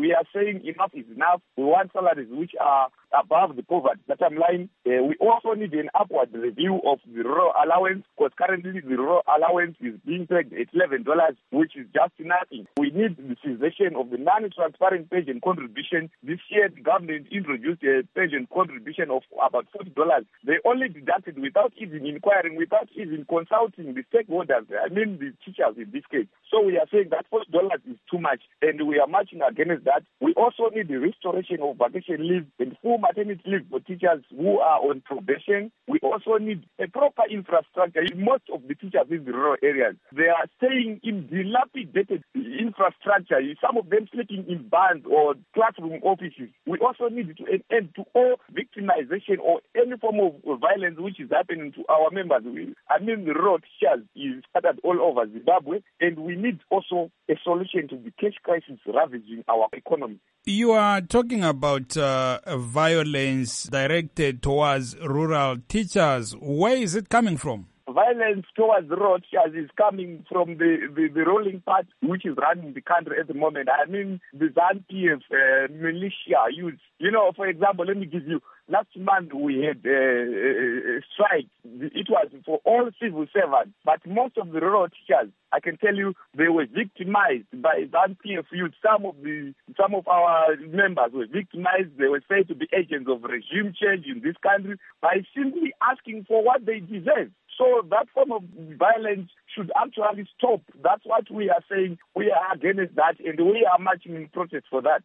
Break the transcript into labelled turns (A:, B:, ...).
A: we are saying enough is enough. We want salaries which are above the poverty bottom line. We also need an upward review of the rural allowance, because currently the rural allowance is being paid at $11, which is just nothing. We need the cessation of the non-transparent pension contribution. This year, the government introduced a pension contribution of about $40. They only deducted without even inquiring, without even consulting the stakeholders, I mean the teachers in this case. So we are saying that $40 is too much, and we are marching against that. We also need the restoration of vacation leave and full maternity leave for teachers who are on probation. We also need a proper infrastructure. Most of the teachers in the rural areas, they are staying in dilapidated infrastructure, some of them sleeping in barns or classroom offices. We also need to end to all victimization or any form of violence which is happening to our members. The rural teachers is scattered all over Zimbabwe, and we need also a solution to the cash crisis ravaging our economy.
B: You are talking about violence directed towards rural teachers. Where is it coming from?
A: Violence towards rural teachers is coming from the ruling party which is running the country at the moment. The ZANU-PF militia youth. For example, let me give you, last month we had a strike. It was for all civil servants, but most of the rural teachers, I can tell you, they were victimized by ZANU-PF youth. Some of our members were victimized. They were said to be agents of regime change in this country by simply asking for what they deserve. So that form of violence should actually stop. That's what we are saying. We are against that, and we are marching in protest for that.